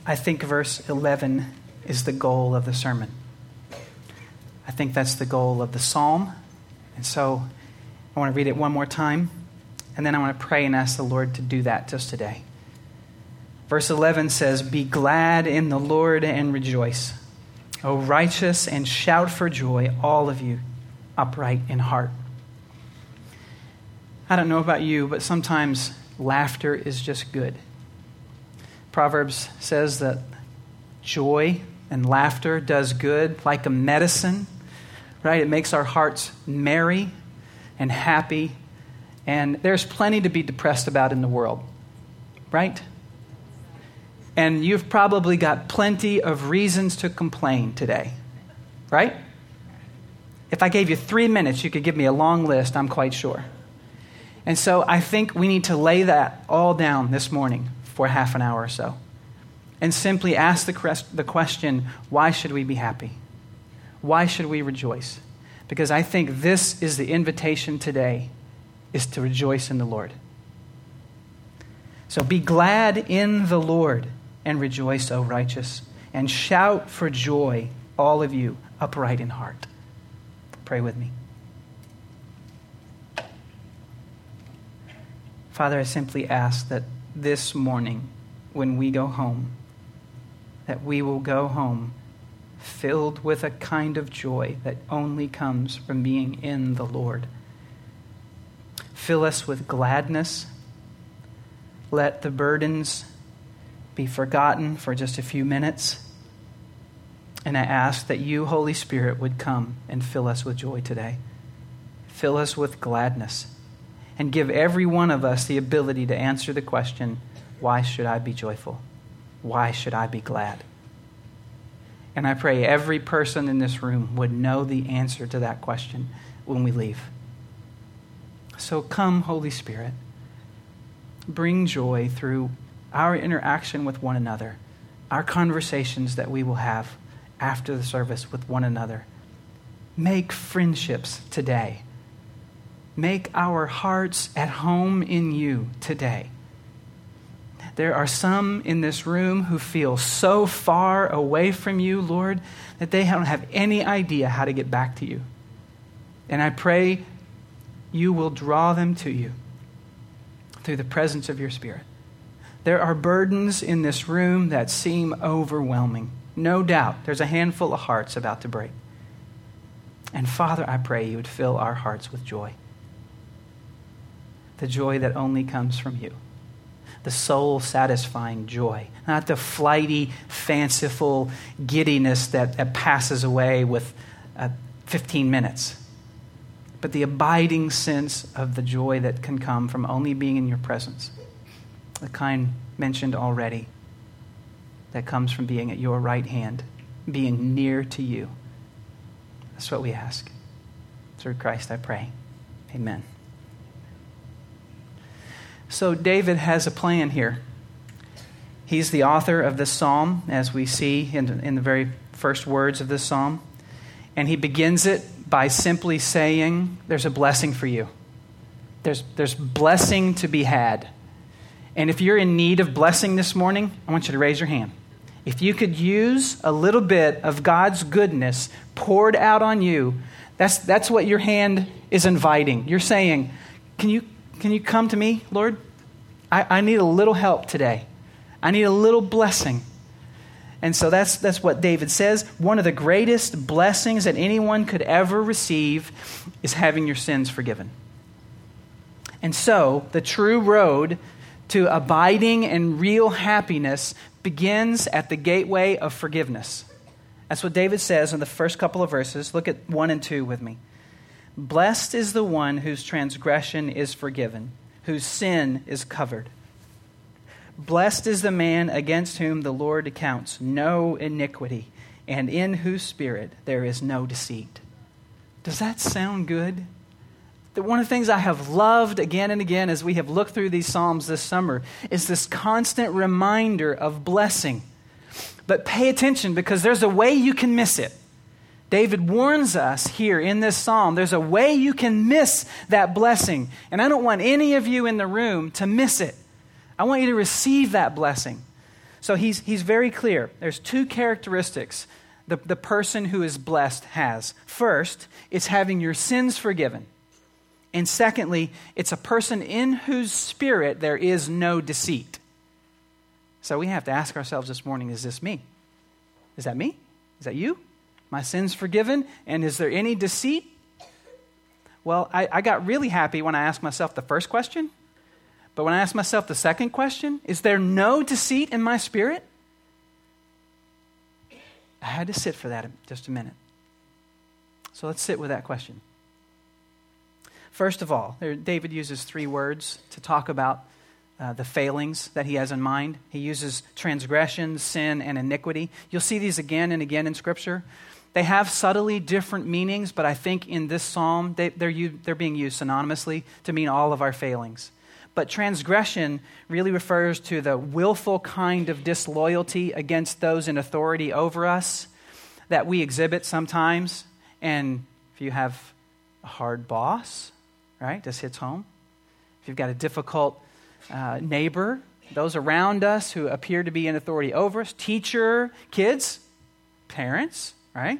I think verse 11 is the goal of the sermon. I think that's the goal of the psalm. And so I want to read it one more time, and then I want to pray and ask the Lord to do that just today. Verse 11 says, "Be glad in the Lord and rejoice, O righteous, and shout for joy, all of you upright in heart." I don't know about you, but sometimes laughter is just good. Proverbs says that joy and laughter does good like a medicine, right? It makes our hearts merry and happy. And there's plenty to be depressed about in the world, right? And you've probably got plenty of reasons to complain today, right? If I gave you 3 minutes, you could give me a long list, I'm quite sure. And so I think we need to lay that all down this morning for half an hour or so and simply ask the question, why should we be happy? Why should we rejoice? Because I think this is the invitation today, is to rejoice in the Lord. So be glad in the Lord and rejoice, O righteous, and shout for joy, all of you upright in heart. Pray with me. Father, I simply ask that this morning, when we go home, that we will go home filled with a kind of joy that only comes from being in the Lord. Fill us with gladness. Let the burdens be forgotten for just a few minutes. And I ask that you, Holy Spirit, would come and fill us with joy today. Fill us with gladness. And give every one of us the ability to answer the question, why should I be joyful? Why should I be glad? And I pray every person in this room would know the answer to that question when we leave. So come, Holy Spirit. Bring joy through our interaction with one another, our conversations that we will have after the service with one another. Make friendships today. Make our hearts at home in you today. There are some in this room who feel so far away from you, Lord, that they don't have any idea how to get back to you. And I pray you will draw them to you through the presence of your Spirit. There are burdens in this room that seem overwhelming. No doubt, there's a handful of hearts about to break. And Father, I pray you would fill our hearts with joy. The joy that only comes from you. The soul-satisfying joy. Not the flighty, fanciful giddiness that passes away with 15 minutes. But the abiding sense of the joy that can come from only being in your presence. The kind mentioned already. That comes from being at your right hand. Being near to you. That's what we ask. Through Christ I pray. Amen. So David has a plan here. He's the author of this psalm, as we see in the very first words of this psalm. And he begins it by simply saying, there's a blessing for you. There's blessing to be had. And if you're in need of blessing this morning, I want you to raise your hand. If you could use a little bit of God's goodness poured out on you, that's what your hand is inviting. You're saying, can you come to me, Lord? I need a little help today. I need a little blessing. And so that's what David says. One of the greatest blessings that anyone could ever receive is having your sins forgiven. And so the true road to abiding and real happiness begins at the gateway of forgiveness. That's what David says in the first couple of verses. Look at 1 and 2 with me. Blessed is the one whose transgression is forgiven, whose sin is covered. Blessed is the man against whom the Lord accounts no iniquity, and in whose spirit there is no deceit. Does that sound good? One of the things I have loved again and again as we have looked through these Psalms this summer is this constant reminder of blessing. But pay attention, because there's a way you can miss it. David warns us here in this psalm, there's a way you can miss that blessing. And I don't want any of you in the room to miss it. I want you to receive that blessing. So he's very clear. There's two characteristics the person who is blessed has. First, it's having your sins forgiven. And secondly, it's a person in whose spirit there is no deceit. So we have to ask ourselves this morning, is this me? Is that me? Is that you? My sins forgiven? And is there any deceit? Well, I got really happy when I asked myself the first question. But when I asked myself the second question, is there no deceit in my spirit? I had to sit for that in just a minute. So let's sit with that question. First of all, David uses 3 words to talk about the failings that he has in mind. He uses transgression, sin, and iniquity. You'll see these again and again in Scripture. They have subtly different meanings, but I think in this psalm, they're being used synonymously to mean all of our failings. But transgression really refers to the willful kind of disloyalty against those in authority over us that we exhibit sometimes. And if you have a hard boss, right, this hits home. If you've got a difficult neighbor, those around us who appear to be in authority over us, teacher, kids, parents, right?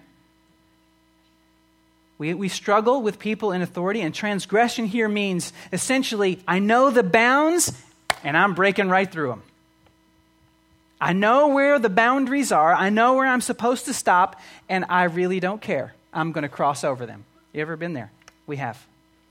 We struggle with people in authority, and transgression here means essentially, I know the bounds, and I'm breaking right through them. I know where the boundaries are. I know where I'm supposed to stop, and I really don't care. I'm going to cross over them. You ever been there? We have.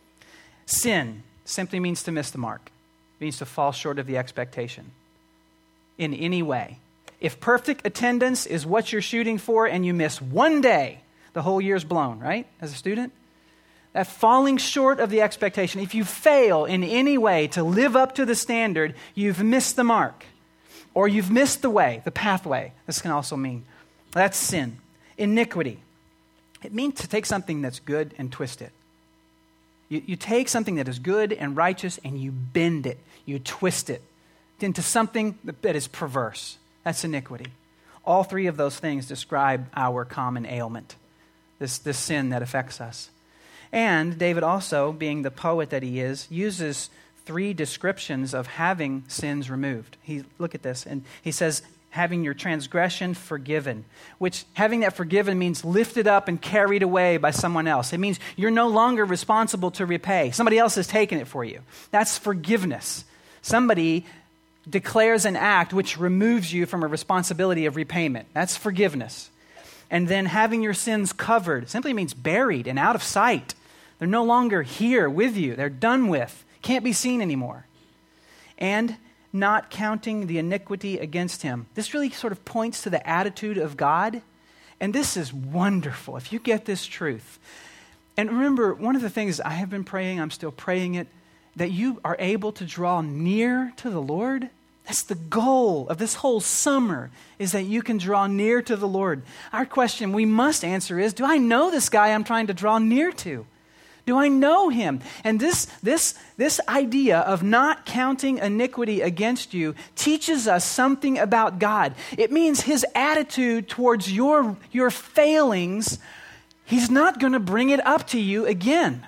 Sin simply means to miss the mark. It means to fall short of the expectation in any way. If perfect attendance is what you're shooting for and you miss one day, the whole year's blown, right? As a student, that falling short of the expectation. If you fail in any way to live up to the standard, you've missed the mark. Or you've missed the way, the pathway. This can also mean. That's sin. Iniquity. It means to take something that's good and twist it. You take something that is good and righteous and you bend it. You twist it into something that is perverse. That's iniquity. All 3 of those things describe our common ailment. This sin that affects us. And David also, being the poet that he is, uses 3 descriptions of having sins removed. Look at this, and he says, having your transgression forgiven, which having that forgiven means lifted up and carried away by someone else. It means you're no longer responsible to repay. Somebody else has taken it for you. That's forgiveness. Somebody declares an act which removes you from a responsibility of repayment. That's forgiveness. And then having your sins covered simply means buried and out of sight. They're no longer here with you. They're done with. Can't be seen anymore. And not counting the iniquity against him. This really sort of points to the attitude of God. And this is wonderful if you get this truth. And remember, one of the things I have been praying, I'm still praying it, that you are able to draw near to the Lord. That's the goal of this whole summer, is that you can draw near to the Lord. Our question we must answer is, do I know this guy I'm trying to draw near to? Do I know him? And this idea of not counting iniquity against you teaches us something about God. It means his attitude towards your failings, he's not going to bring it up to you again.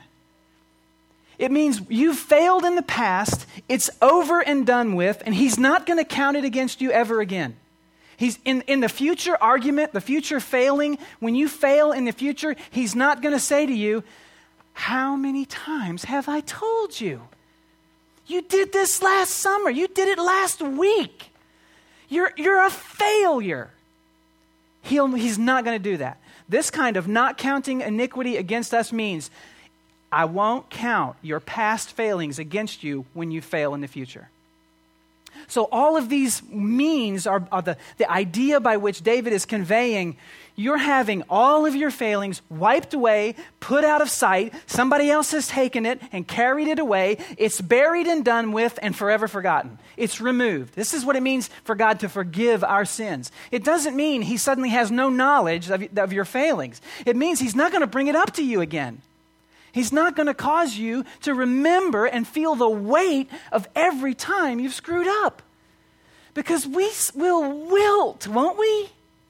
It means you've failed in the past, it's over and done with, and he's not going to count it against you ever again. He's in the future argument, the future failing, when you fail in the future, he's not going to say to you, how many times have I told you? You did this last summer. You did it last week. You're a failure. He's not going to do that. This kind of not counting iniquity against us means I won't count your past failings against you when you fail in the future. So all of these means are the idea by which David is conveying you're having all of your failings wiped away, put out of sight. Somebody else has taken it and carried it away. It's buried and done with and forever forgotten. It's removed. This is what it means for God to forgive our sins. It doesn't mean he suddenly has no knowledge of your failings. It means he's not going to bring it up to you again. He's not going to cause you to remember and feel the weight of every time you've screwed up. Because we will wilt, won't we?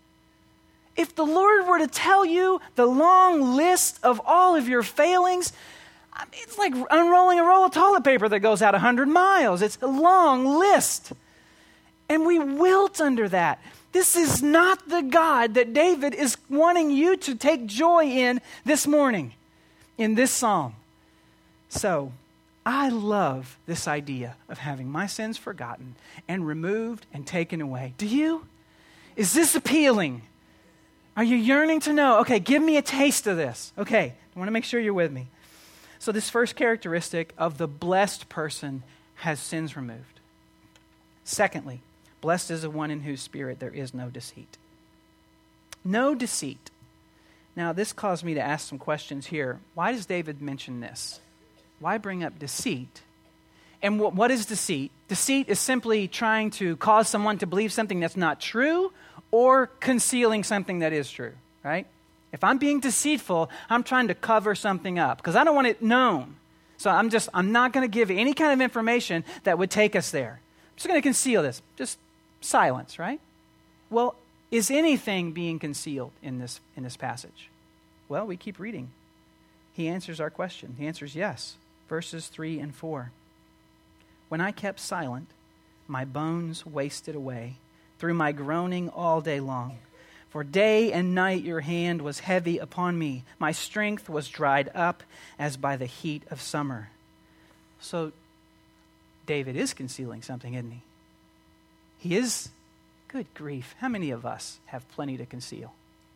If the Lord were to tell you the long list of all of your failings, it's like unrolling a roll of toilet paper that goes out 100 miles. It's a long list. And we wilt under that. This is not the God that David is wanting you to take joy in this morning, in this psalm. So, I love this idea of having my sins forgotten and removed and taken away. Do you? Is this appealing? Are you yearning to know? Okay, give me a taste of this. Okay, I want to make sure you're with me. So this first characteristic of the blessed person has sins removed. Secondly, blessed is the one in whose spirit there is no deceit. No deceit. Now, this caused me to ask some questions here. Why does David mention this? Why bring up deceit? And what is deceit? Deceit is simply trying to cause someone to believe something that's not true or concealing something that is true, right? If I'm being deceitful, I'm trying to cover something up because I don't want it known. So I'm not going to give any kind of information that would take us there. I'm just going to conceal this. Just silence, right? Well, is anything being concealed in this passage? Well, we keep reading. He answers our question. He answers yes. Verses 3 and 4. When I kept silent, my bones wasted away through my groaning all day long. For day and night your hand was heavy upon me. My strength was dried up as by the heat of summer. So David is concealing something, isn't he? He is. Good grief. How many of us have plenty to conceal?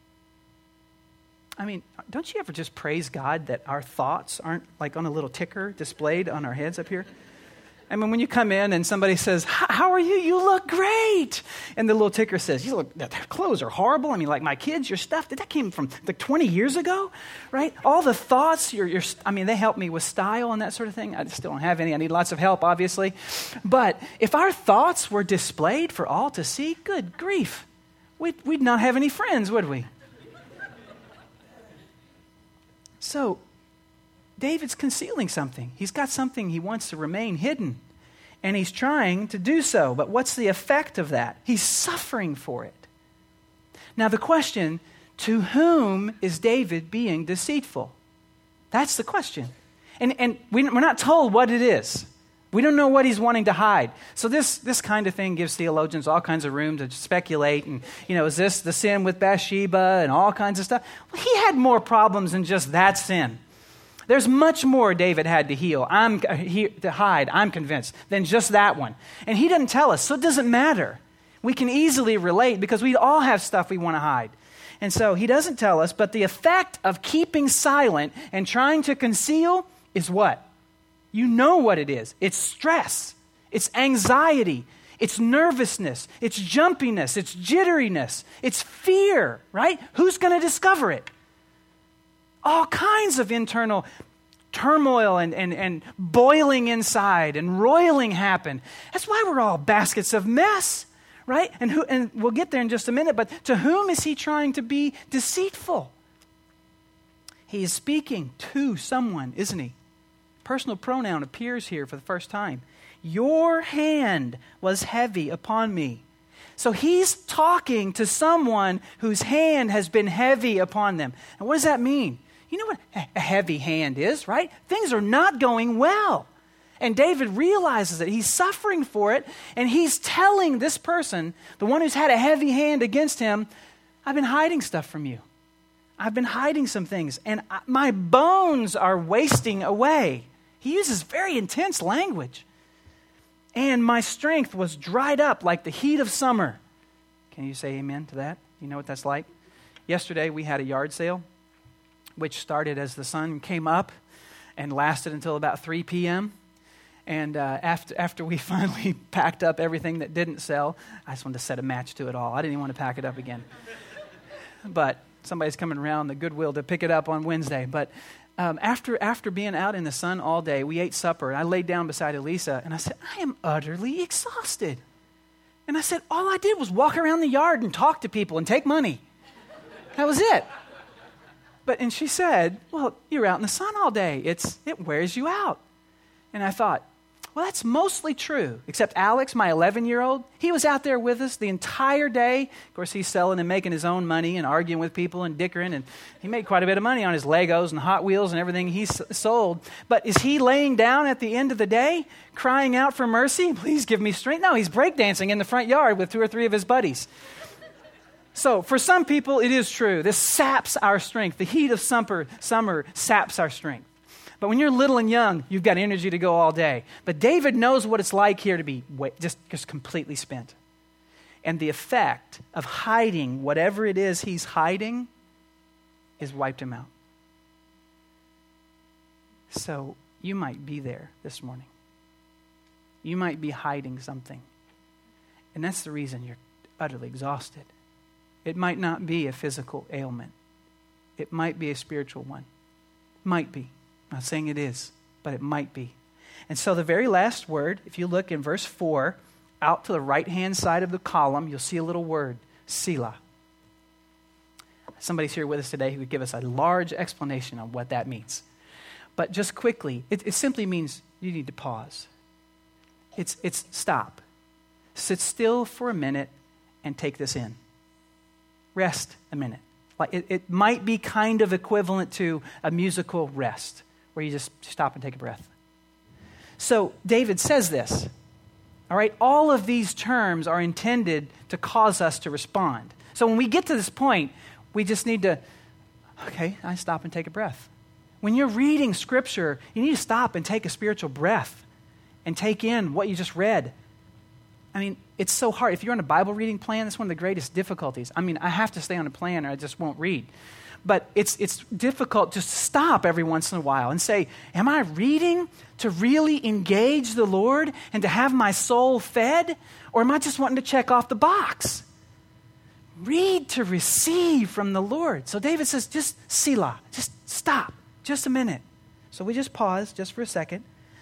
I mean, don't you ever just praise God that our thoughts aren't like on a little ticker displayed on our heads up here? I mean, when you come in and somebody says, how are you? You look great. And the little ticker says, you look, their clothes are horrible. I mean, like my kids, your stuff, that came from like 20 years ago, right? All the thoughts, they help me with style and that sort of thing. I still don't have any. I need lots of help, obviously. But if our thoughts were displayed for all to see, good grief, we'd not have any friends, would we? So, David's concealing something. He's got something he wants to remain hidden, and he's trying to do so. But what's the effect of that? He's suffering for it. Now, the question, to whom is David being deceitful? That's the question. And we're not told what it is. We don't know what he's wanting to hide. So this kind of thing gives theologians all kinds of room to speculate. And, is this the sin with Bathsheba and all kinds of stuff? Well, he had more problems than just that sin. There's much more David had to hide, I'm convinced, than just that one. And he doesn't tell us, so it doesn't matter. We can easily relate because we all have stuff we want to hide. And so he doesn't tell us, but the effect of keeping silent and trying to conceal is what? You know what it is. It's stress. It's anxiety. It's nervousness. It's jumpiness. It's jitteriness. It's fear, right? Who's going to discover it? All kinds of internal turmoil and boiling inside and roiling happen. That's why we're all baskets of mess, right? And we'll get there in just a minute, but to whom is he trying to be deceitful? He is speaking to someone, isn't he? Personal pronoun appears here for the first time. Your hand was heavy upon me. So he's talking to someone whose hand has been heavy upon them. And what does that mean? You know what a heavy hand is, right? Things are not going well. And David realizes that he's suffering for it, and he's telling this person, the one who's had a heavy hand against him, I've been hiding stuff from you. I've been hiding some things, and my bones are wasting away. He uses very intense language. And my strength was dried up like the heat of summer. Can you say amen to that? You know what that's like? Yesterday we had a yard sale, which started as the sun came up and lasted until about 3 p.m. And after we finally packed up everything that didn't sell, I just wanted to set a match to it all. I didn't even want to pack it up again. But somebody's coming around the Goodwill to pick it up on Wednesday. But after being out in the sun all day, we ate supper, and I laid down beside Elisa, and I said, I am utterly exhausted. And I said, all I did was walk around the yard and talk to people and take money. That was it. And she said, well, you're out in the sun all day. It wears you out. And I thought, Well, that's mostly true, except Alex, my 11-year-old, he was out there with us the entire day. Of course, he's selling and making his own money and arguing with people and dickering, and he made quite a bit of money on his Legos and Hot Wheels and everything he sold. But is he laying down at the end of the day, crying out for mercy? Please give me strength. No, he's breakdancing in the front yard with 2 or 3 of his buddies. So for some people, it is true. This saps our strength. The heat of summer saps our strength. But when you're little and young, you've got energy to go all day. But David knows what it's like here to be just completely spent. And the effect of hiding whatever it is he's hiding is wiped him out. So you might be there this morning. You might be hiding something. And that's the reason you're utterly exhausted. It might not be a physical ailment. It might be a spiritual one. Might be. I'm not saying it is, but it might be. And so the very last word, if you look in verse 4, out to the right-hand side of the column, you'll see a little word, Selah. Somebody's here with us today who would give us a large explanation on what that means. But just quickly, it simply means you need to pause. It's stop. Sit still for a minute and take this in. Rest a minute. Like it might be kind of equivalent to a musical rest, where you just stop and take a breath. So David says this, all right? All of these terms are intended to cause us to respond. So when we get to this point, we just need to, okay, I stop and take a breath. When you're reading Scripture, you need to stop and take a spiritual breath and take in what you just read. I mean, it's so hard. If you're on a Bible reading plan, that's one of the greatest difficulties. I mean, I have to stay on a plan or I just won't read. But it's difficult just to stop every once in a while and say, am I reading to really engage the Lord and to have my soul fed? Or am I just wanting to check off the box? Read to receive from the Lord. So David says, just Selah, just stop, just a minute. So we just pause just for a second.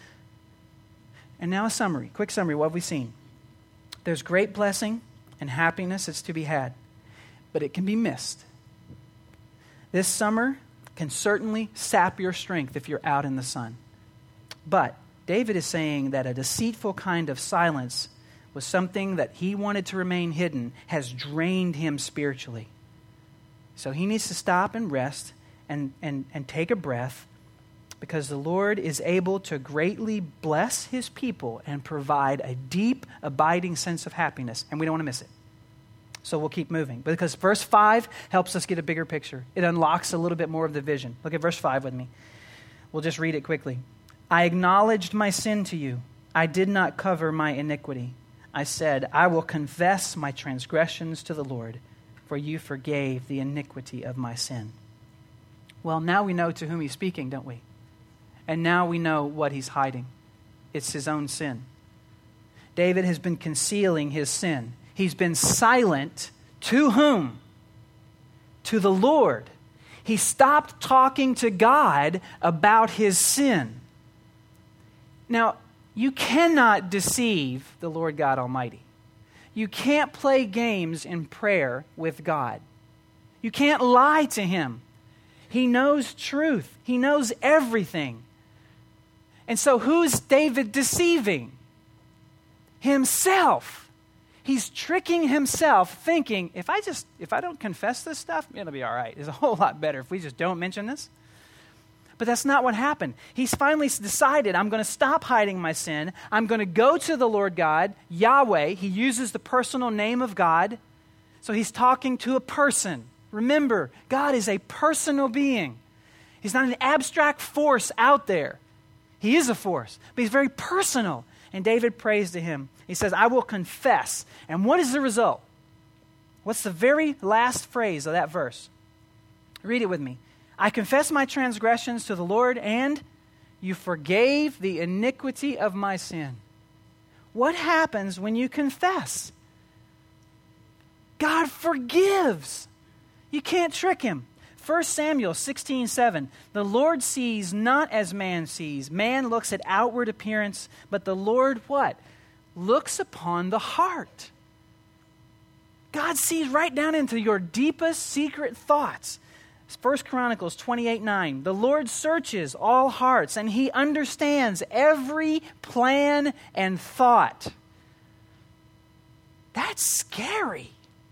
And now a summary, quick summary, what have we seen? There's great blessing and happiness that's to be had, but it can be missed. This summer can certainly sap your strength if you're out in the sun. But David is saying that a deceitful kind of silence was something that he wanted to remain hidden, has drained him spiritually. So he needs to stop and rest and take a breath, because the Lord is able to greatly bless his people and provide a deep, abiding sense of happiness. And we don't want to miss it. So we'll keep moving. Because verse 5 helps us get a bigger picture. It unlocks a little bit more of the vision. Look at verse 5 with me. We'll just read it quickly. I acknowledged my sin to you. I did not cover my iniquity. I said, I will confess my transgressions to the Lord, for you forgave the iniquity of my sin. Well, now we know to whom he's speaking, don't we? And now we know what he's hiding. It's his own sin. David has been concealing his sin. He's been silent to whom? To the Lord. He stopped talking to God about his sin. Now, you cannot deceive the Lord God Almighty. You can't play games in prayer with God. You can't lie to him. He knows truth. He knows everything. And so who's David deceiving? Himself. He's tricking himself, thinking, if I don't confess this stuff, it'll be all right. It's a whole lot better if we just don't mention this. But that's not what happened. He's finally decided, I'm going to stop hiding my sin. I'm going to go to the Lord God, Yahweh. He uses the personal name of God. So he's talking to a person. Remember, God is a personal being. He's not an abstract force out there. He is a force, but he's very personal. And David prays to him. He says, I will confess. And what is the result? What's the very last phrase of that verse? Read it with me. I confess my transgressions to the Lord, and you forgave the iniquity of my sin. What happens when you confess? God forgives. You can't trick him. 1 Samuel 16:7, the Lord sees not as man sees. Man looks at outward appearance, but the Lord what? Looks upon the heart. God sees right down into your deepest secret thoughts. 1 Chronicles 28:9. The Lord searches all hearts, and he understands every plan and thought. That's scary.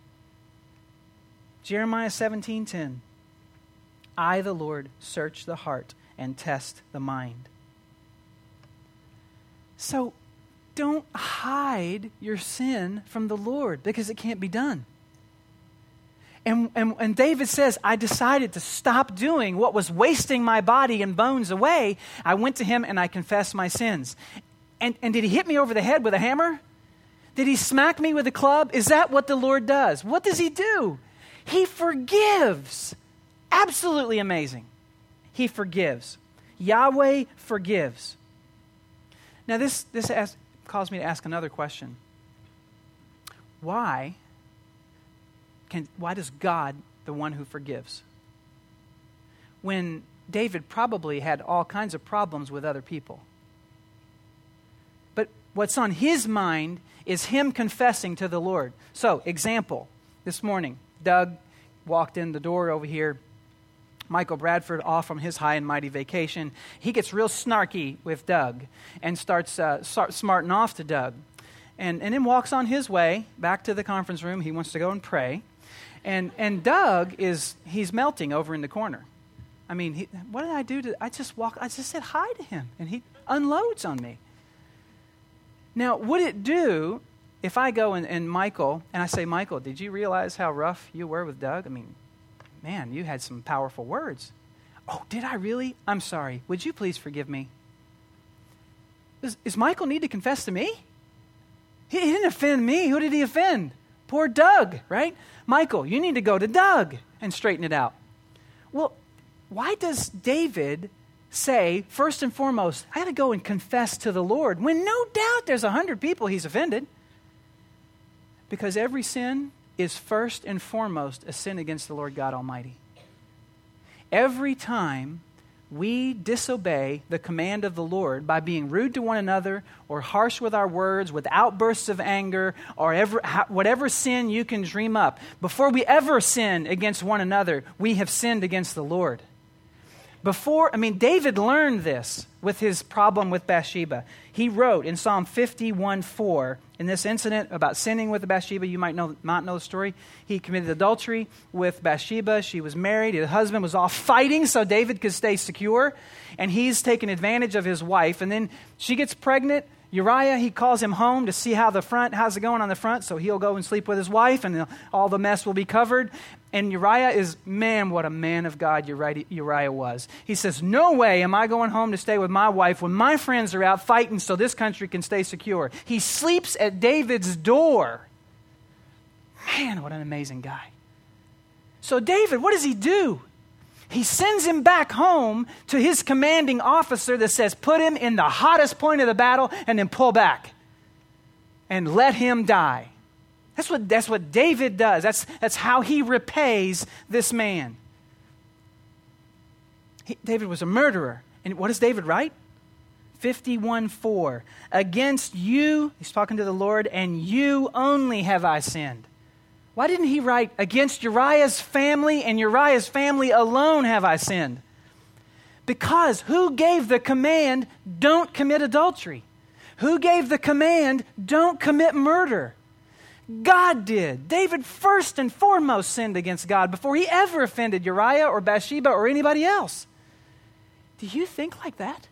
Jeremiah 17:10. I, the Lord, search the heart and test the mind. So don't hide your sin from the Lord, because it can't be done. And David says, I decided to stop doing what was wasting my body and bones away. I went to him and I confessed my sins. And did he hit me over the head with a hammer? Did he smack me with a club? Is that what the Lord does? What does he do? He forgives. Absolutely amazing. He forgives. Yahweh forgives. Now this caused me to ask another question. Why does God, the one who forgives, when David probably had all kinds of problems with other people? But what's on his mind is him confessing to the Lord. So, example, this morning, Doug walked in the door over here. Michael Bradford off from his high and mighty vacation. He gets real snarky with Doug and starts smarting off to Doug. And then walks on his way back to the conference room. He wants to go and pray. And Doug he's melting over in the corner. I mean, what did I do? I just said hi to him, and he unloads on me. Now, would it do if I go and Michael, and I say, Michael, did you realize how rough you were with Doug? I mean, man, you had some powerful words. Oh, did I really? I'm sorry. Would you please forgive me? Does Michael need to confess to me? He didn't offend me. Who did he offend? Poor Doug, right? Michael, you need to go to Doug and straighten it out. Well, why does David say, first and foremost, I got to go and confess to the Lord, when no doubt there's 100 people he's offended? Because every sin is first and foremost a sin against the Lord God Almighty. Every time we disobey the command of the Lord by being rude to one another or harsh with our words, with outbursts of anger, or whatever sin you can dream up, before we ever sin against one another, we have sinned against the Lord. David learned this with his problem with Bathsheba. He wrote in Psalm 51:4, in this incident about sinning with Bathsheba, you might not know the story. He committed adultery with Bathsheba. She was married. His husband was off fighting so David could stay secure. And he's taken advantage of his wife. And then she gets pregnant. Uriah, he calls him home to see how's it going on the front, so he'll go and sleep with his wife, and all the mess will be covered. And Uriah is, man, what a man of God Uriah was. He says, no way am I going home to stay with my wife when my friends are out fighting so this country can stay secure. He sleeps at David's door. Man, what an amazing guy. So David, what does he do? He sends him back home to his commanding officer that says, put him in the hottest point of the battle and then pull back and let him die. That's what David does. That's how he repays this man. David was a murderer. And what does David write? 51:4. Against you, he's talking to the Lord, and you only have I sinned. Why didn't he write, against Uriah's family and Uriah's family alone have I sinned? Because who gave the command, don't commit adultery? Who gave the command, don't commit murder? God did. David first and foremost sinned against God before he ever offended Uriah or Bathsheba or anybody else. Do you think like that?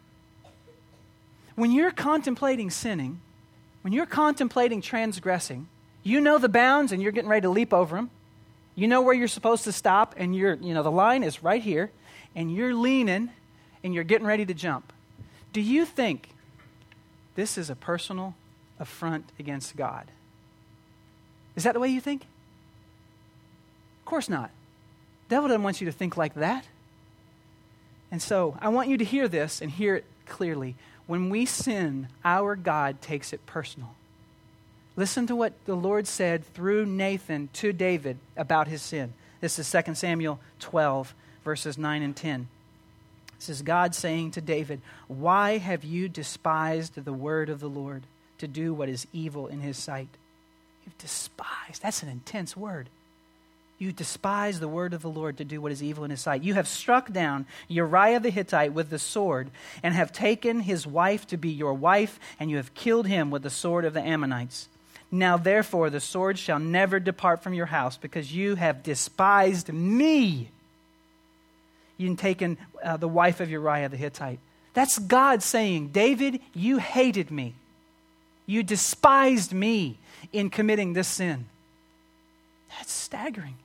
When you're contemplating sinning, when you're contemplating transgressing, you know the bounds and you're getting ready to leap over them. You know where you're supposed to stop, and the line is right here, and you're leaning and you're getting ready to jump. Do you think this is a personal affront against God? Is that the way you think? Of course not. The devil doesn't want you to think like that. And so I want you to hear this and hear it clearly. When we sin, our God takes it personal. Listen to what the Lord said through Nathan to David about his sin. This is 2 Samuel 12, verses 9 and 10. This is God saying to David, why have you despised the word of the Lord to do what is evil in his sight? You've despised. That's an intense word. You despise the word of the Lord to do what is evil in his sight. You have struck down Uriah the Hittite with the sword and have taken his wife to be your wife, and you have killed him with the sword of the Ammonites. Now therefore the sword shall never depart from your house, because you have despised me. You've taken the wife of Uriah the Hittite. That's God saying, David, you hated me. You despised me in committing this sin. That's staggering.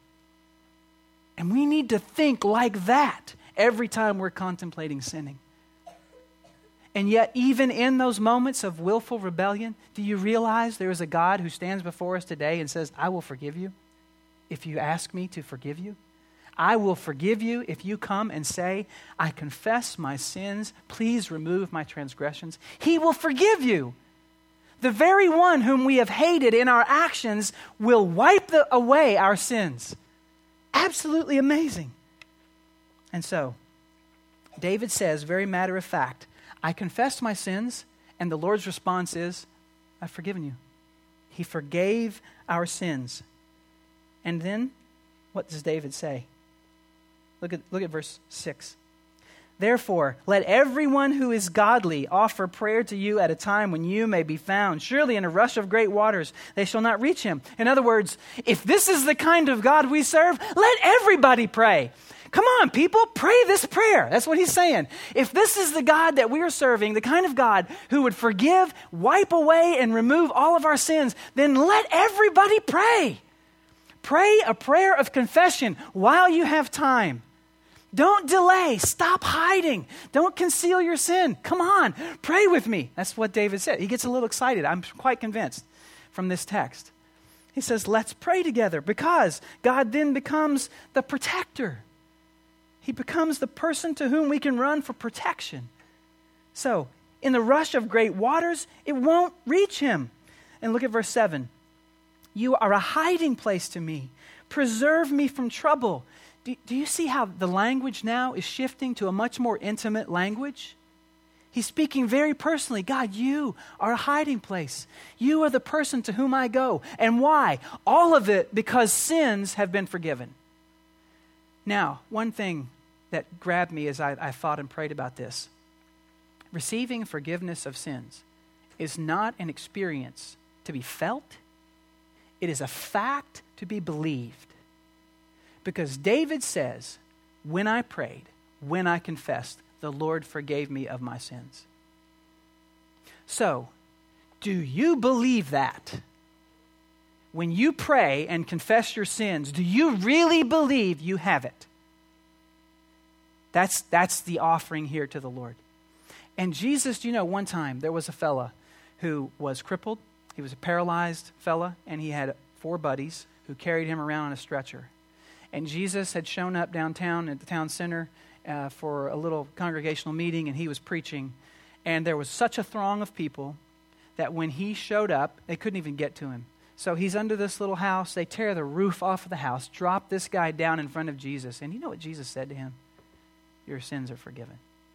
And we need to think like that every time we're contemplating sinning. And yet, even in those moments of willful rebellion, do you realize there is a God who stands before us today and says, I will forgive you if you ask me to forgive you? I will forgive you if you come and say, I confess my sins, please remove my transgressions. He will forgive you. The very one whom we have hated in our actions will wipe away our sins. Absolutely amazing. And so, David says, very matter of fact, I confess my sins, and the Lord's response is, I've forgiven you. He forgave our sins. And then, what does David say? Look at verse 6. Therefore, let everyone who is godly offer prayer to you at a time when you may be found. Surely in a rush of great waters they shall not reach him. In other words, if this is the kind of God we serve, let everybody pray. Come on, people, pray this prayer. That's what he's saying. If this is the God that we are serving, the kind of God who would forgive, wipe away, and remove all of our sins, then let everybody pray. Pray a prayer of confession while you have time. Don't delay. Stop hiding. Don't conceal your sin. Come on, pray with me. That's what David said. He gets a little excited. I'm quite convinced from this text. He says, let's pray together, because God then becomes the protector. He becomes the person to whom we can run for protection. So, in the rush of great waters, it won't reach him. And look at verse 7. You are a hiding place to me. Preserve me from trouble. Do you see how the language now is shifting to a much more intimate language? He's speaking very personally. God, you are a hiding place. You are the person to whom I go. And why? All of it because sins have been forgiven. Now, one thing that grabbed me as I thought and prayed about this. Receiving forgiveness of sins is not an experience to be felt. It is a fact to be believed. Because David says, when I prayed, when I confessed, the Lord forgave me of my sins. So, do you believe that? When you pray and confess your sins, do you really believe you have it? That's the offering here to the Lord. And Jesus, one time there was a fella who was crippled. He was a paralyzed fella, and he had 4 buddies who carried him around on a stretcher. And Jesus had shown up downtown at the town center for a little congregational meeting, and he was preaching. And there was such a throng of people that when he showed up, they couldn't even get to him. So he's under this little house. They tear the roof off of the house, drop this guy down in front of Jesus. And you know what Jesus said to him? Your sins are forgiven.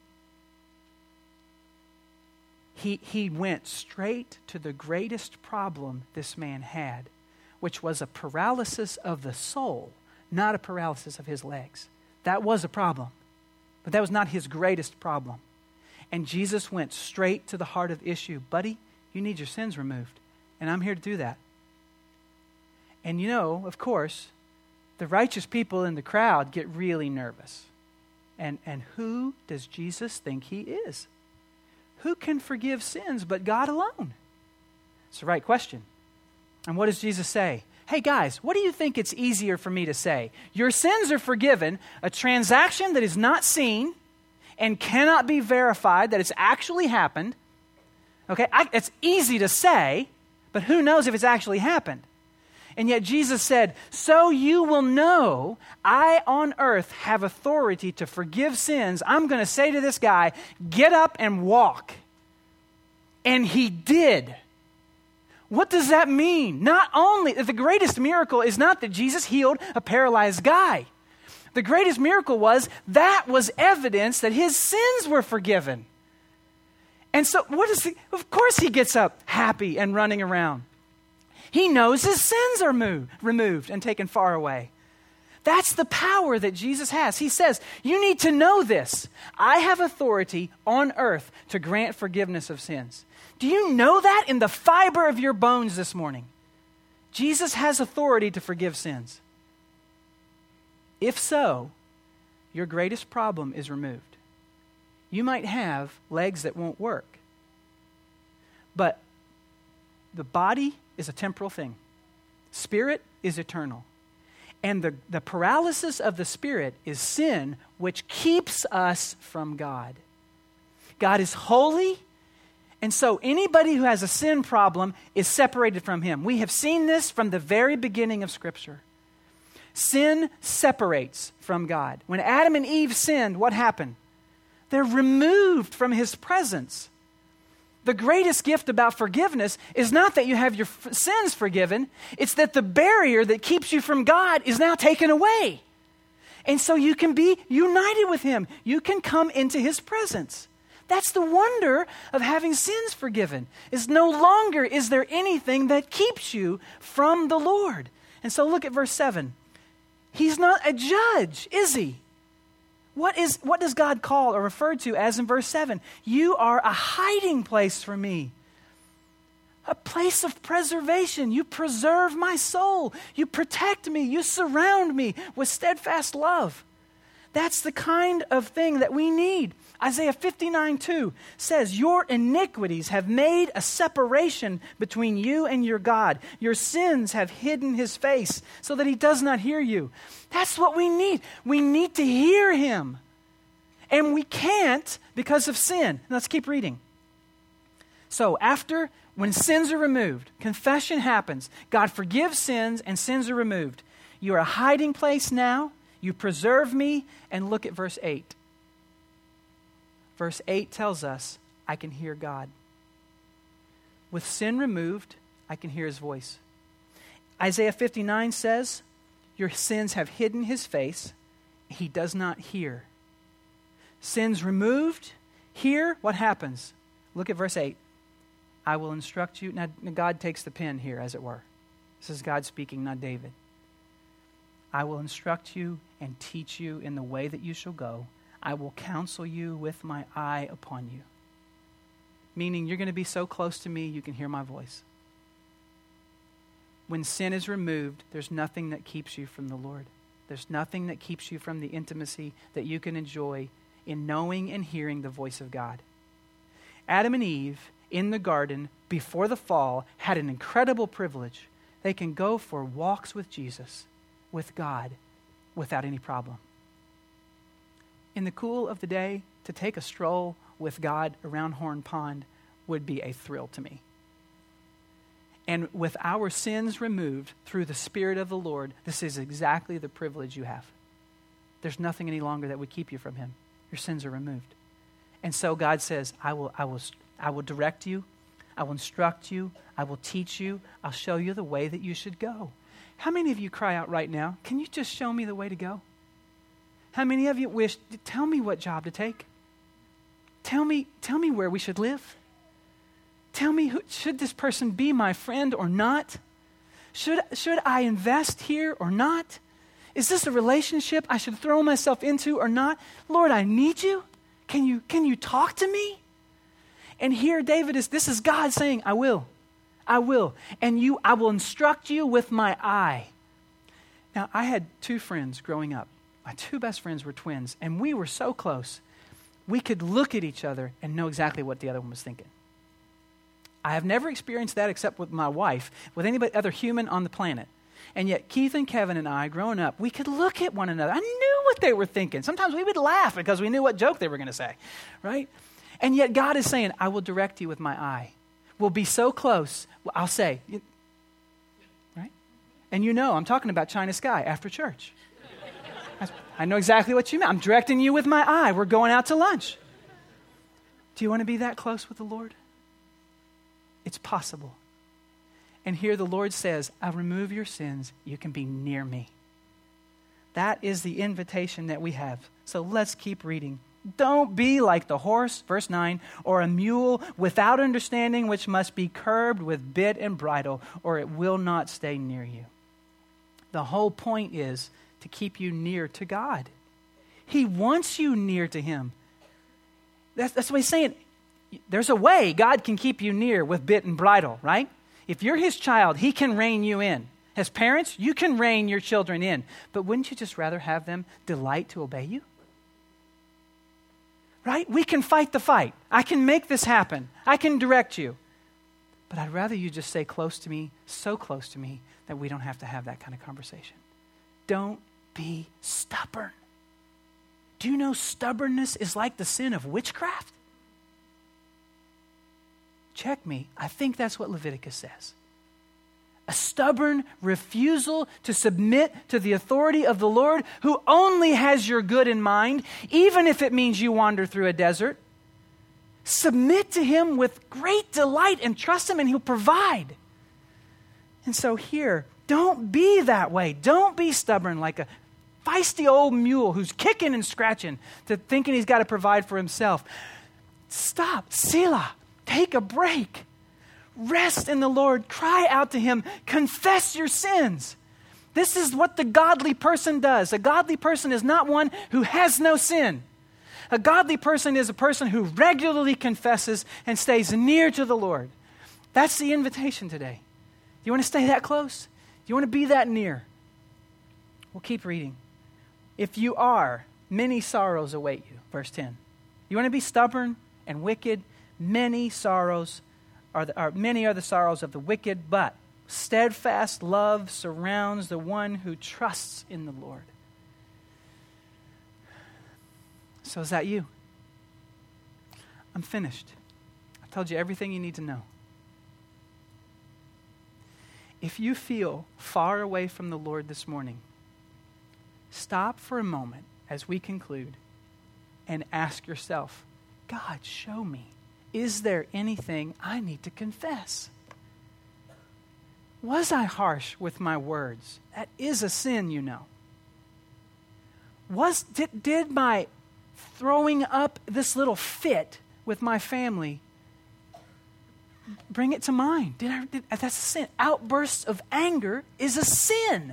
He went straight to the greatest problem this man had, which was a paralysis of the soul, not a paralysis of his legs. That was a problem, but that was not his greatest problem. And Jesus went straight to the heart of the issue. Buddy, you need your sins removed, and I'm here to do that. And of course, the righteous people in the crowd get really nervous. And who does Jesus think he is? Who can forgive sins but God alone? It's the right question. And what does Jesus say? Hey guys, what do you think it's easier for me to say? Your sins are forgiven, a transaction that is not seen and cannot be verified that it's actually happened. Okay, it's easy to say, but who knows if it's actually happened? And yet Jesus said, so you will know I on earth have authority to forgive sins. I'm going to say to this guy, get up and walk. And he did. What does that mean? Not only, the greatest miracle is not that Jesus healed a paralyzed guy. The greatest miracle was evidence that his sins were forgiven. And so of course he gets up happy and running around. He knows his sins are removed and taken far away. That's the power that Jesus has. He says, you need to know this. I have authority on earth to grant forgiveness of sins. Do you know that in the fiber of your bones this morning? Jesus has authority to forgive sins. If so, your greatest problem is removed. You might have legs that won't work, but the body is a temporal thing. Spirit is eternal. And the paralysis of the spirit is sin, which keeps us from God. God is holy, and so anybody who has a sin problem is separated from him. We have seen this from the very beginning of Scripture. Sin separates from God. When Adam and Eve sinned, what happened? They're removed from his presence. The greatest gift about forgiveness is not that you have your sins forgiven. It's that the barrier that keeps you from God is now taken away. And so you can be united with him. You can come into his presence. That's the wonder of having sins forgiven. Is no longer is there anything that keeps you from the Lord. And so look at verse 7. He's not a judge, is he? What does God call or refer to as in verse 7? You are a hiding place for me. A place of preservation. You preserve my soul. You protect me. You surround me with steadfast love. That's the kind of thing that we need. Isaiah 59:2 says, your iniquities have made a separation between you and your God. Your sins have hidden his face so that he does not hear you. That's what we need. We need to hear him. And we can't because of sin. Let's keep reading. So when sins are removed, confession happens. God forgives sins and sins are removed. You're a hiding place now. You preserve me. And look at verse 8. Verse 8 tells us, I can hear God. With sin removed, I can hear his voice. Isaiah 59 says, your sins have hidden his face. He does not hear. Sins removed. Here, what happens? Look at verse 8. I will instruct you. Now, God takes the pen here, as it were. This is God speaking, not David. I will instruct you and teach you in the way that you shall go. I will counsel you with my eye upon you. Meaning you're going to be so close to me, you can hear my voice. When sin is removed, there's nothing that keeps you from the Lord. There's nothing that keeps you from the intimacy that you can enjoy in knowing and hearing the voice of God. Adam and Eve in the garden before the fall had an incredible privilege. They can go for walks with Jesus, with God, without any problem. In the cool of the day, to take a stroll with God around Horn Pond would be a thrill to me. And with our sins removed through the Spirit of the Lord, this is exactly the privilege you have. There's nothing any longer that would keep you from him. Your sins are removed. And so God says, I will direct you, I will instruct you, I will teach you, I'll show you the way that you should go. How many of you cry out right now, can you just show me the way to go? How many of you wish, tell me what job to take? Tell me where we should live. Tell me, should this person be my friend or not? Should I invest here or not? Is this a relationship I should throw myself into or not? Lord, I need you. Can you talk to me? And here this is God saying, I will. And I will instruct you with my eye. Now, I had two friends growing up. My two best friends were twins, and we were so close. We could look at each other and know exactly what the other one was thinking. I have never experienced that except with my wife, with any other human on the planet. And yet Keith and Kevin and I, growing up, we could look at one another. I knew what they were thinking. Sometimes we would laugh because we knew what joke they were going to say, right? And yet God is saying, I will direct you with my eye. We'll be so close. I'll say, right? And I'm talking about China Sky after church. I know exactly what you meant. I'm directing you with my eye. We're going out to lunch. Do you want to be that close with the Lord? It's possible. And here the Lord says, I'll remove your sins. You can be near me. That is the invitation that we have. So let's keep reading. Don't be like the horse, verse 9, or a mule without understanding, which must be curbed with bit and bridle, or it will not stay near you. The whole point is to to keep you near to God. He wants you near to him. That's what he's saying. There's a way God can keep you near with bit and bridle, right? If you're his child, he can rein you in. As parents, you can rein your children in. But wouldn't you just rather have them delight to obey you? Right? We can fight the fight. I can make this happen. I can direct you. But I'd rather you just stay close to me, so close to me, that we don't have to have that kind of conversation. Don't be stubborn. Do you know stubbornness is like the sin of witchcraft? Check me. I think that's what Leviticus says. A stubborn refusal to submit to the authority of the Lord, who only has your good in mind, even if it means you wander through a desert. Submit to him with great delight and trust him, and he'll provide. And so here, don't be that way. Don't be stubborn like a feisty old mule who's kicking and scratching to thinking he's got to provide for himself. Stop. Selah. Take a break. Rest in the Lord. Cry out to him. Confess your sins. This is what the godly person does. A godly person is not one who has no sin. A godly person is a person who regularly confesses and stays near to the Lord. That's the invitation today. Do you want to stay that close? Do you want to be that near? We'll keep reading. If you are, many sorrows await you. Verse 10. You want to be stubborn and wicked? Many are the sorrows of the wicked, but steadfast love surrounds the one who trusts in the Lord. So is that you? I'm finished. I told you everything you need to know. If you feel far away from the Lord this morning, stop for a moment as we conclude and ask yourself, God, show me. Is there anything I need to confess? Was I harsh with my words? That is a sin, you know. Did my throwing up this little fit with my family bring it to mind? That's a sin. Outbursts of anger is a sin.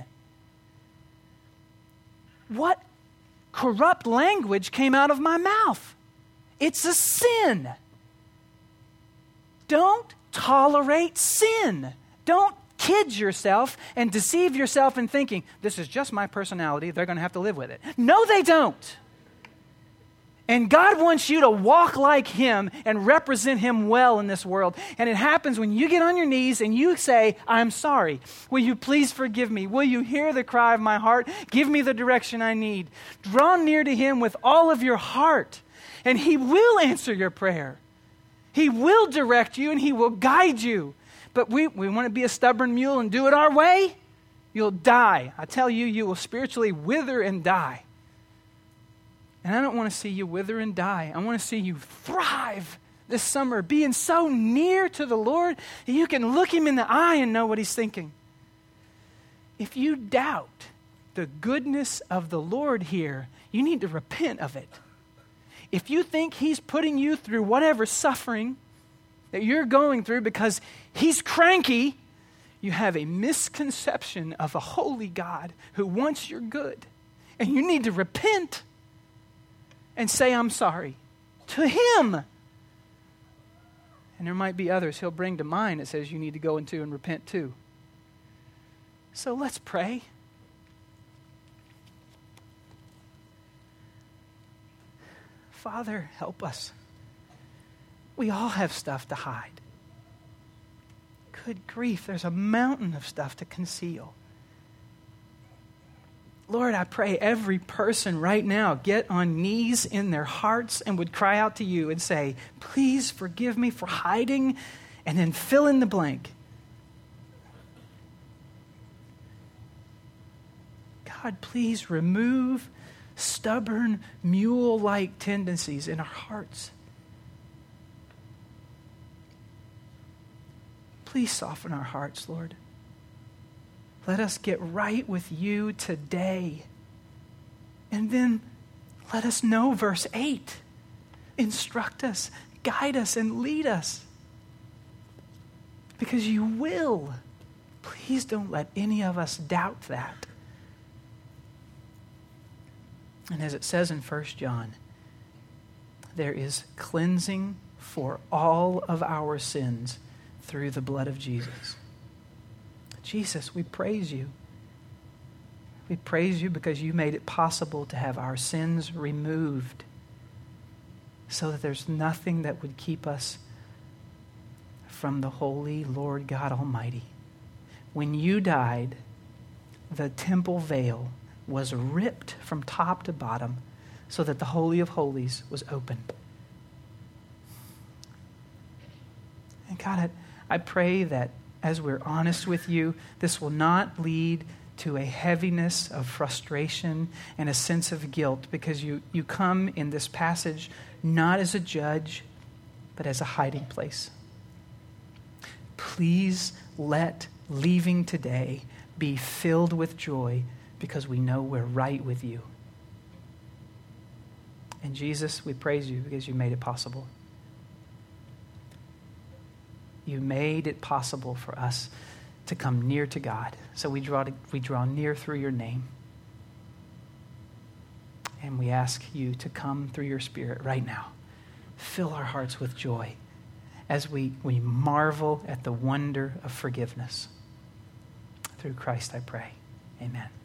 What corrupt language came out of my mouth? It's a sin. Don't tolerate sin. Don't kid yourself and deceive yourself in thinking, this is just my personality, they're going to have to live with it. No, they don't. And God wants you to walk like him and represent him well in this world. And it happens when you get on your knees and you say, I'm sorry. Will you please forgive me? Will you hear the cry of my heart? Give me the direction I need. Draw near to him with all of your heart, and he will answer your prayer. He will direct you and he will guide you. But we want to be a stubborn mule and do it our way? You'll die. I tell you, you will spiritually wither and die. And I don't want to see you wither and die. I want to see you thrive this summer, being so near to the Lord that you can look him in the eye and know what he's thinking. If you doubt the goodness of the Lord here, you need to repent of it. If you think he's putting you through whatever suffering that you're going through because he's cranky, you have a misconception of a holy God who wants your good. And you need to repent and say, I'm sorry, to him. And there might be others he'll bring to mind that says you need to go into and repent too. So let's pray. Father, help us. We all have stuff to hide. Good grief, there's a mountain of stuff to conceal. Lord, I pray every person right now get on knees in their hearts and would cry out to you and say, please forgive me for hiding, and then fill in the blank. God, please remove stubborn, mule-like tendencies in our hearts. Please soften our hearts, Lord. Let us get right with you today. And then let us know verse 8. Instruct us, guide us, and lead us. Because you will. Please don't let any of us doubt that. And as it says in 1 John, there is cleansing for all of our sins through the blood of Jesus. Jesus, we praise you. We praise you because you made it possible to have our sins removed so that there's nothing that would keep us from the holy Lord God Almighty. When you died, the temple veil was ripped from top to bottom so that the Holy of Holies was open. And God, I pray that as we're honest with you, this will not lead to a heaviness of frustration and a sense of guilt, because you come in this passage not as a judge, but as a hiding place. Please let leaving today be filled with joy, because we know we're right with you. And Jesus, we praise you because you made it possible. You made it possible for us to come near to God. So we draw near through your name. And we ask you to come through your Spirit right now. Fill our hearts with joy as we marvel at the wonder of forgiveness. Through Christ I pray. Amen.